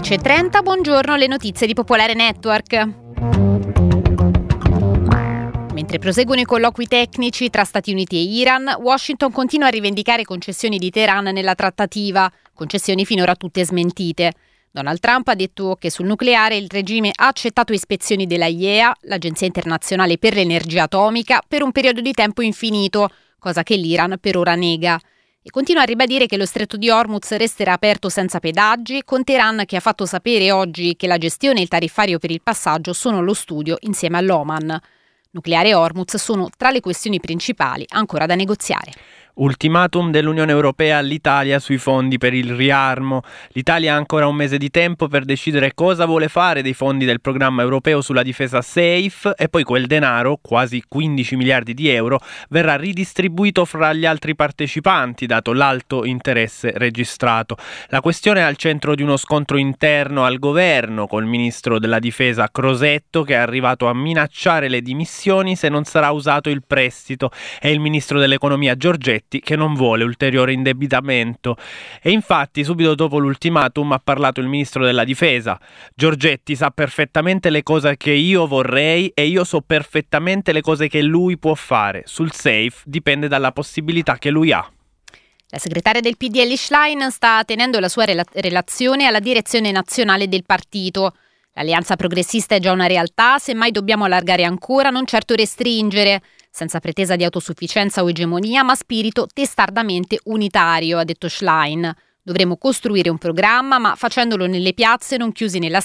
11:30, buongiorno, le notizie di Popolare Network. Mentre proseguono i colloqui tecnici tra Stati Uniti e Iran, Washington continua a rivendicare concessioni di Teheran nella trattativa, concessioni finora tutte smentite. Donald Trump ha detto che sul nucleare il regime ha accettato ispezioni della IAEA, l'Agenzia Internazionale per l'Energia Atomica, per un periodo di tempo infinito, cosa che l'Iran per ora nega. E continua a ribadire che lo stretto di Hormuz resterà aperto senza pedaggi, con Teheran che ha fatto sapere oggi che la gestione e il tariffario per il passaggio sono allo studio insieme all'Oman. Nucleare e Hormuz sono tra le questioni principali ancora da negoziare. Ultimatum dell'Unione Europea all'Italia sui fondi per il riarmo. L'Italia ha ancora un mese di tempo per decidere cosa vuole fare dei fondi del programma europeo sulla difesa SAFE e poi quel denaro, quasi 15 miliardi di euro, verrà ridistribuito fra gli altri partecipanti, dato l'alto interesse registrato. La questione è al centro di uno scontro interno al governo, col ministro della difesa Crosetto che è arrivato a minacciare le dimissioni se non sarà usato il prestito, e il ministro dell'economia Giorgetti che non vuole ulteriore indebitamento. E infatti subito dopo l'ultimatum ha parlato il ministro della difesa. Giorgetti sa perfettamente le cose che io vorrei e io so perfettamente le cose che lui può fare. Sul SAFE dipende dalla possibilità che lui ha. La segretaria del PD Elly Schlein sta tenendo la sua relazione alla direzione nazionale del partito. L'alleanza progressista è già una realtà, semmai dobbiamo allargare ancora, non certo restringere, senza pretesa di autosufficienza o egemonia, ma spirito testardamente unitario, ha detto Schlein. Dovremo costruire un programma, ma facendolo nelle piazze, non chiusi nelle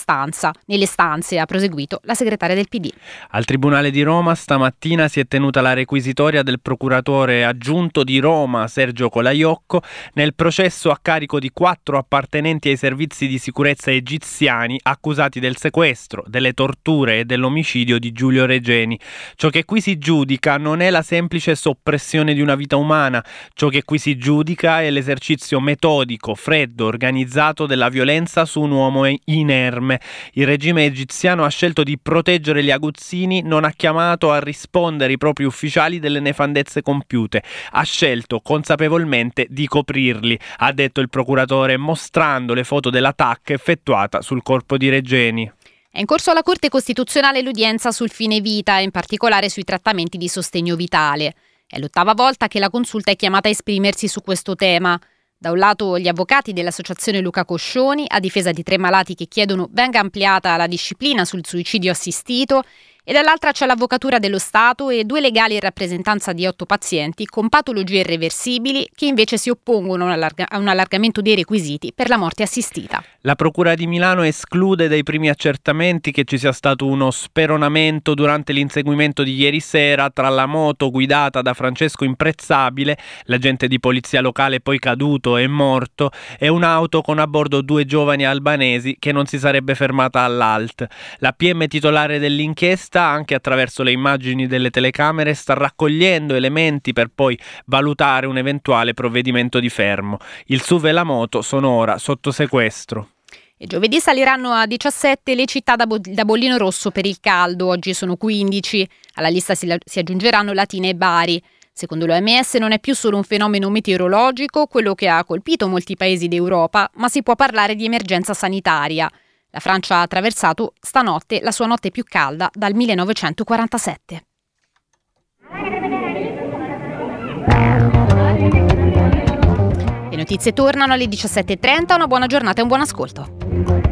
stanze, ha proseguito la segretaria del PD. Al Tribunale di Roma stamattina si è tenuta la requisitoria del procuratore aggiunto di Roma, Sergio Colaiocco, nel processo a carico di 4 appartenenti ai servizi di sicurezza egiziani accusati del sequestro, delle torture e dell'omicidio di Giulio Regeni. Ciò che qui si giudica non è la semplice soppressione di una vita umana, ciò che qui si giudica è l'esercizio metodico, freddo, organizzato della violenza su un uomo inerme. Il regime egiziano ha scelto di proteggere gli aguzzini, non ha chiamato a rispondere i propri ufficiali delle nefandezze compiute, ha scelto consapevolmente di coprirli, ha detto il procuratore, mostrando le foto dell'attacco effettuata sul corpo di Regeni. È in corso alla Corte Costituzionale l'udienza sul fine vita, in particolare sui trattamenti di sostegno vitale. È l'8ª volta che la consulta è chiamata a esprimersi su questo tema. Da un lato gli avvocati dell'associazione Luca Coscioni, a difesa di 3 malati che chiedono venga ampliata la disciplina sul suicidio assistito, e dall'altra c'è l'Avvocatura dello Stato e 2 legali in rappresentanza di 8 pazienti con patologie irreversibili che invece si oppongono a un allargamento dei requisiti per la morte assistita. La Procura di Milano esclude dai primi accertamenti che ci sia stato uno speronamento durante l'inseguimento di ieri sera tra la moto guidata da Francesco Imprezzabile, l'agente di polizia locale poi caduto e morto, e un'auto con a bordo 2 giovani albanesi che non si sarebbe fermata all'ALT. La PM titolare dell'inchiesta, anche attraverso le immagini delle telecamere, sta raccogliendo elementi per poi valutare un eventuale provvedimento di fermo. Il SUV e la moto sono ora sotto sequestro. E giovedì saliranno a 17 le città da bollino rosso per il caldo, oggi sono 15. Alla lista si aggiungeranno Latina e Bari. Secondo l'OMS non è più solo un fenomeno meteorologico, quello che ha colpito molti paesi d'Europa, ma si può parlare di emergenza sanitaria. La Francia ha attraversato stanotte la sua notte più calda dal 1947. Le notizie tornano alle 17:30, una buona giornata e un buon ascolto.